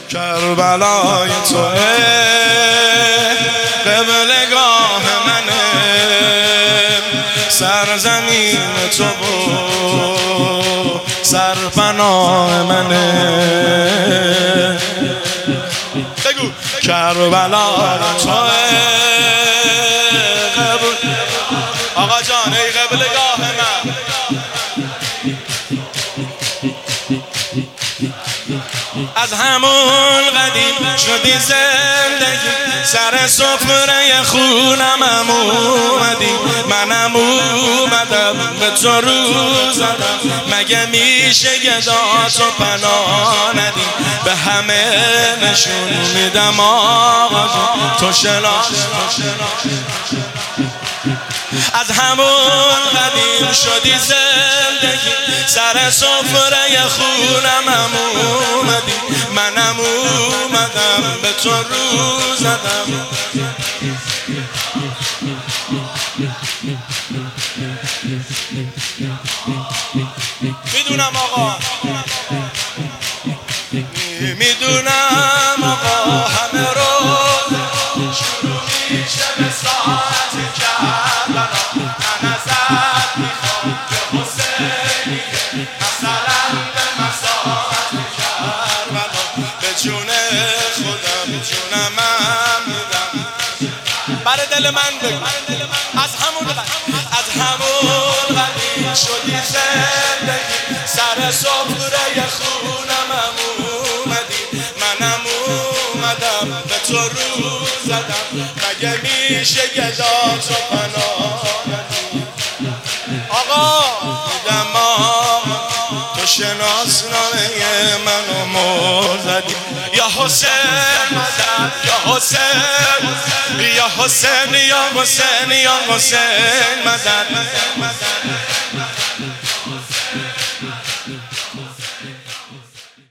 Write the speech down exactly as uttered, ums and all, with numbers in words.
کربلای توه قبلگاه منه، سرزمین تو و سرپناه منه. بگو کربلای توه قبل آقا جان ای قبلگاه من. از همون قدیم شدی زندگی، سر سفره خونم اومدی، منم اومدم به تو رو زدم. مگه میشه گداتو پناه ندی؟ به همه نشون میدم آقا تو شناس. از همون قدیم شدی زندگی، سر سفره خونم اومدی، منم اومدم به تو رو زدم. میدونم آقا، میدونم آقا همه رو شروع میشه به ساعت کربلا. من ازت میخوام که حسینی مثلا به مساحت کربلا، به جون خودم جونم من میدم. برای دل من بگو از همون از همون قدیم شدی زندگی، سر سفره خونم اومدی، منم اومدم به تو رو زدم. مگه میشه گداتو پناه ندی؟ آقا دیدم آقا تو شناسنامه منو مر زدی. یا حسین مدد یا حسین یا حسین یا حسین یا حسین مدد.